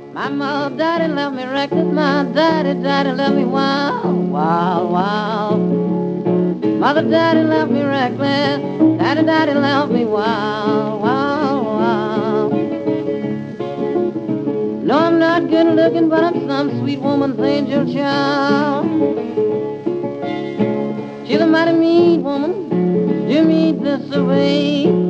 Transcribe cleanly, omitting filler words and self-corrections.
My mother, daddy left me reckless. My daddy left me wild, wild, wild. Mother, daddy left me reckless. Daddy left me wild, wild, wild. No, I'm not good looking, but I'm some sweet woman's angel child. She's a mighty mean woman. You meet this away.